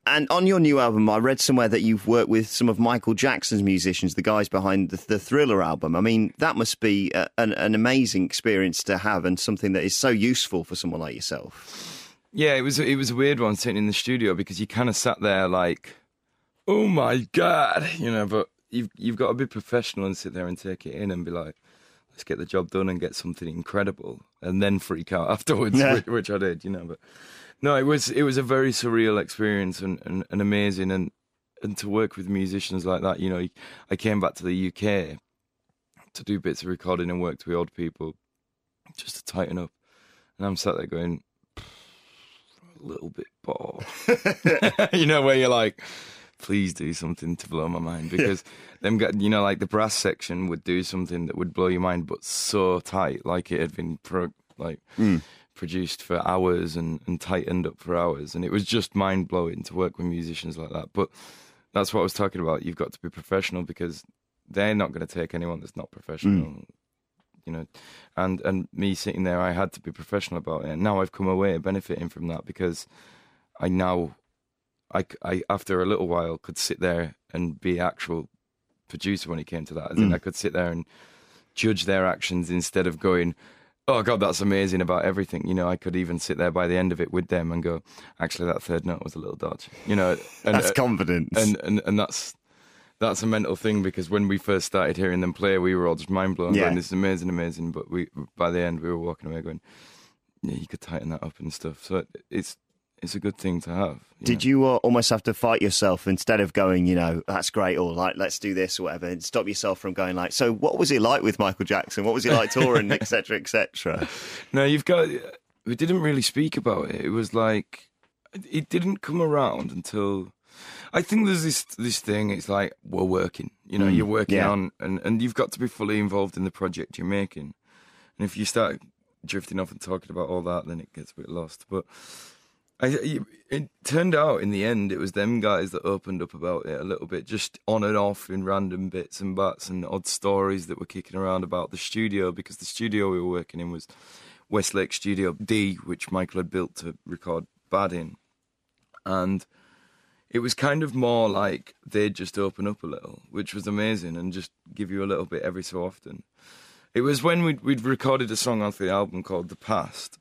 And on your new album, I read somewhere that you've worked with some of Michael Jackson's musicians, the guys behind the Thriller album. I mean, that must be an amazing experience to have, and something that is so useful for someone like yourself. Yeah, it was a weird one sitting in the studio, because you kind of sat there like, oh my God, but you've got to be professional and sit there and take it in and be like, let's get the job done and get something incredible, and then freak out afterwards, which I did, But no, it was a very surreal experience and amazing, and to work with musicians like that. I came back to the UK to do bits of recording and worked with odd people just to tighten up, and I'm sat there going, a little bit bored, where you're like, please do something to blow my mind, because them guys, like the brass section would do something that would blow your mind, but so tight, like it had been produced for hours and tightened up for hours, and it was just mind-blowing to work with musicians like that. But that's what I was talking about. You've got to be professional, because they're not going to take anyone that's not professional, and me sitting there, I had to be professional about it, and now I've come away benefiting from that, because I after a little while could sit there and be actual producer when it came to that. As in, I could sit there and judge their actions instead of going, oh God, that's amazing about everything. I could even sit there by the end of it with them and go, actually, that third note was a little dodgy. And, that's confidence. And that's a mental thing, because when we first started hearing them play, we were all just mind blown, going, this is amazing. But by the end, we were walking away going, yeah, you could tighten that up and stuff. So it's a good thing to have. Did you almost have to fight yourself instead of going, that's great, or like, let's do this or whatever, and stop yourself from going like, so what was it like with Michael Jackson? What was it like touring, et cetera, et cetera? No, we didn't really speak about it. It was like, it didn't come around until, I think there's this thing, it's like, we're working, you're working on, and you've got to be fully involved in the project you're making. And if you start drifting off and talking about all that, then it gets a bit lost. But it turned out in the end it was them guys that opened up about it a little bit, just on and off in random bits and bats and odd stories that were kicking around about the studio, because the studio we were working in was Westlake Studio D, which Michael had built to record Bad in. And it was kind of more like they'd just open up a little, which was amazing, and just give you a little bit every so often. It was when we'd recorded a song off the album called The Past,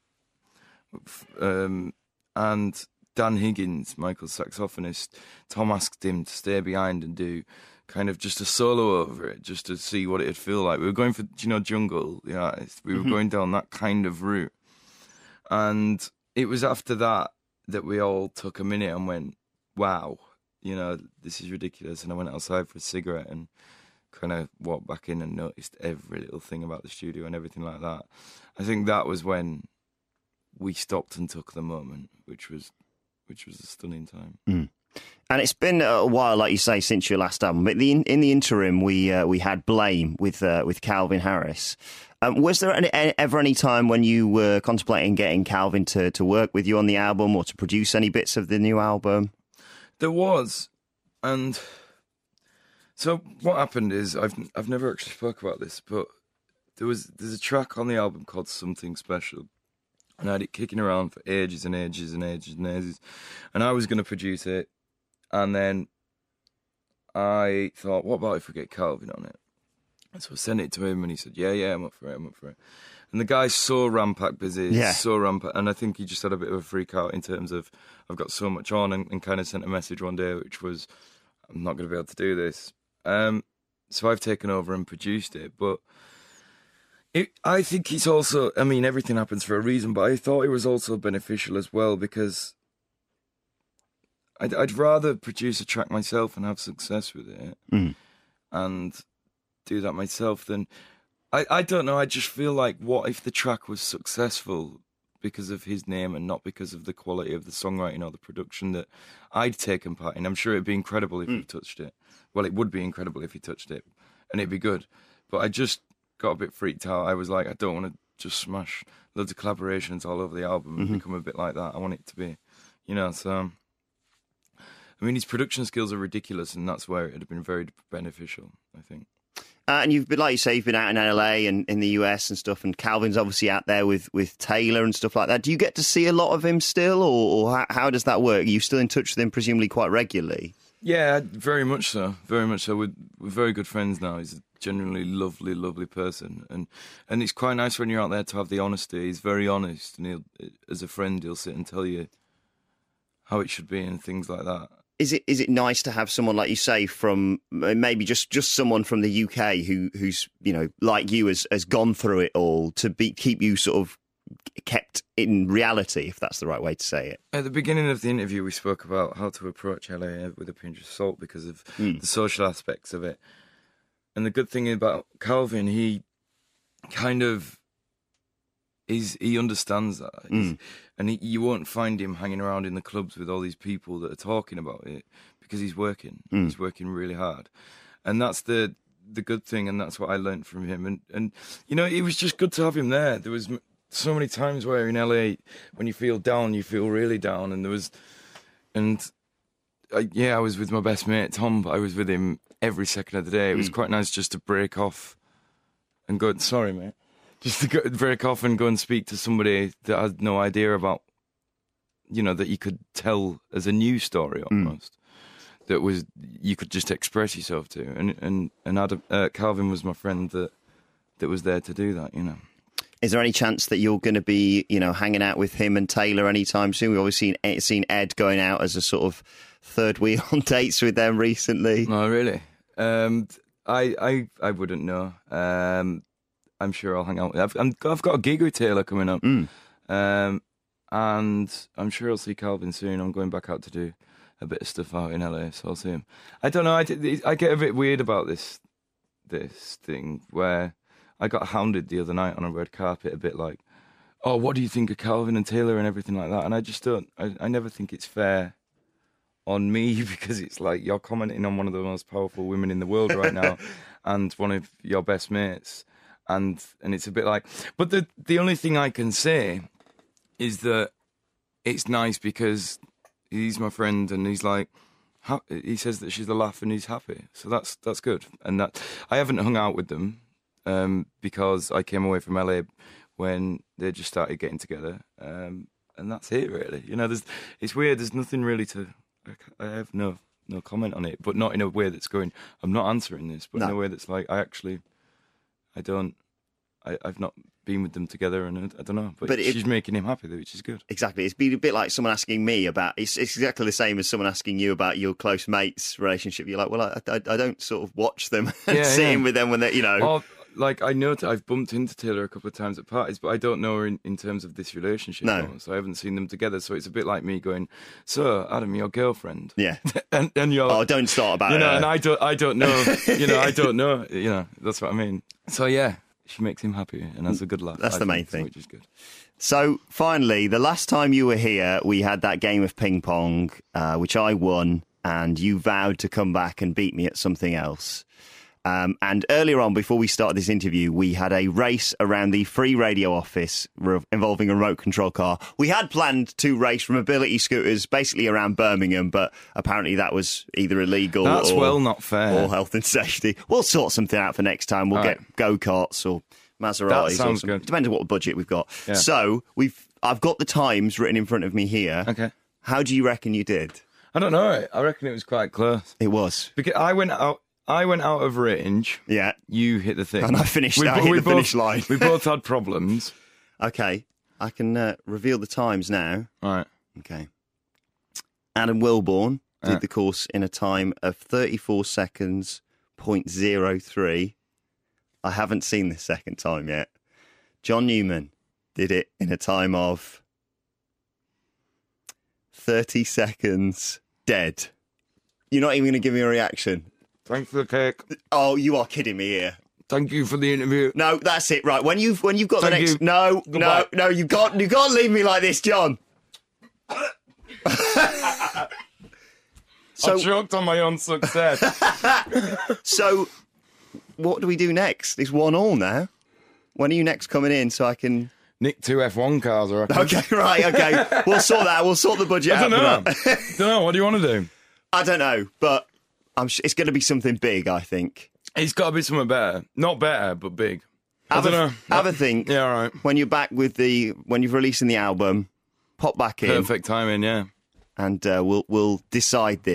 and Dan Higgins, Michael's saxophonist, Tom asked him to stay behind and do kind of just a solo over it, just to see what it'd feel like. We were going for, Jungle, the artist. We were going down that kind of route. And it was after that we all took a minute and went, wow, this is ridiculous. And I went outside for a cigarette and kind of walked back in and noticed every little thing about the studio and everything like that. I think that was when we stopped and took the moment, which was a stunning time. And it's been a while, like you say, since your last album. But in the interim, we had Blame with Calvin Harris. Was there ever any time when you were contemplating getting Calvin to work with you on the album, or to produce any bits of the new album? There was, and so what happened is I've never actually spoke about this, but there's a track on the album called Something Special. And I had it kicking around for ages and ages and ages and ages. And I was going to produce it. And then I thought, what about if we get Calvin on it? And so I sent it to him, and he said, yeah, I'm up for it. And the guy's so rampack busy, so rampack. And I think he just had a bit of a freak out in terms of, I've got so much on, and kind of sent a message one day, which was, I'm not going to be able to do this. So I've taken over and produced it. But I think it's also, everything happens for a reason, but I thought it was also beneficial as well, because I'd rather produce a track myself and have success with it and do that myself than, I don't know, I just feel like, what if the track was successful because of his name and not because of the quality of the songwriting or the production that I'd taken part in? I'm sure it'd be incredible if he touched it. Well, it would be incredible if he touched it, and it'd be good. But I just got a bit freaked out. I was like, I don't want to just smash loads of collaborations all over the album and become a bit like that. I want it to be, so... his production skills are ridiculous, and that's where it would have been very beneficial, I think. And you've been, like you say, you've been out in LA and in the US and stuff, and Calvin's obviously out there with Taylor and stuff like that. Do you get to see a lot of him still, or how does that work? Are you still in touch with him presumably quite regularly? Yeah, very much so. Very much so. We're very good friends now. He's a genuinely lovely, lovely person, and it's quite nice when you're out there to have the honesty. He's very honest, and as a friend, he'll sit and tell you how it should be and things like that. Is it nice to have someone like you say from maybe just someone from the UK who's like you has gone through it all to keep you sort of kept in reality, if that's the right way to say it? At the beginning of the interview, we spoke about how to approach LA with a pinch of salt because of the social aspects of it. And the good thing about Calvin, he kind of he understands that. And you won't find him hanging around in the clubs with all these people that are talking about it because he's working. He's working really hard. And that's the good thing, and that's what I learned from him. And it was just good to have him there. There was so many times where in LA, when you feel down, you feel really down. And I was with my best mate, Tom, but I was with him every second of the day. It was quite nice just to break off and go, sorry, mate. Just to break off and go and speak to somebody that had no idea about, that you could tell as a news story almost. That was you could just express yourself to, and Adam, Calvin was my friend that was there to do that. Is there any chance that you're going to be, hanging out with him and Taylor anytime soon? We've obviously seen Ed going out as a sort of third wheel on dates with them recently. No, really. I wouldn't know. I'm sure I'll hang out. I've got a gig with Taylor coming up, and I'm sure I'll see Calvin soon. I'm going back out to do a bit of stuff out in LA, so I'll see him. I don't know. I get a bit weird about this thing where I got hounded the other night on a red carpet, a bit like, "Oh, what do you think of Calvin and Taylor and everything like that?" And I just don't. I never think it's fair on me because it's like you're commenting on one of the most powerful women in the world right now, and one of your best mates. And it's a bit like, but the only thing I can say is that it's nice because he's my friend and he's like, he says that she's a laugh and he's happy, so that's good. And that I haven't hung out with them because I came away from LA when they just started getting together, and that's it really. It's weird. There's nothing really to. I have no comment on it, but not in a way that's going, I'm not answering this, but in a way that's like I've not been with them together, and I don't know, but she's making him happy, which is good. Exactly. It's been a bit like someone asking me about, it's exactly the same as someone asking you about your close mates' relationship. You're like, well, I don't sort of watch them and sit in with them when they're, Or, like, I know I've bumped into Taylor a couple of times at parties, but I don't know her in terms of this relationship. No. So I haven't seen them together. So it's a bit like me going, so Adam, your girlfriend. Yeah. and you're like, don't start about it. And I don't know. I don't know. That's what I mean. So yeah, she makes him happy and has a good laugh. That's the main thing. Which is good. So finally, the last time you were here, we had that game of ping pong, which I won, and you vowed to come back and beat me at something else. And earlier on, before we started this interview, we had a race around the Free Radio office involving a remote control car. We had planned to race mobility scooters basically around Birmingham, but apparently that was either illegal or not fair. Or health and safety. We'll sort something out for next time. We'll get go-karts or Maseratis. That sounds good. Depends on what budget we've got. Yeah. So I've got the times written in front of me here. Okay. How do you reckon you did? I don't know. I reckon it was quite close. It was. Because I went out of range. Yeah. You hit the thing. And I hit the finish line. We both had problems. Okay. I can reveal the times now. All right. Okay. Adam Wilborn did the course in a time of 34 seconds, 0.03. I haven't seen this second time yet. John Newman did it in a time of 30 seconds, dead. You're not even going to give me a reaction. Thanks for the cake. Oh, you are kidding me here. Thank you for the interview. No, that's it. Right, when you've got the next. You. No, Goodbye. no, you can't leave me like this, John. I choked on my own success. So, what do we do next? It's 1-1 now. When are you next coming in so I can nick 2 F1 cars, I reckon. Okay, right, okay. We'll sort that. We'll sort the budget out. I don't know. What do you want to do? I don't know, but it's going to be something big, I think. It's got to be something better. Not better, but big. I don't know. Have a think. Yeah, all right. When you're back when you've releasing the album, pop back in. Perfect timing, yeah. And we'll decide this.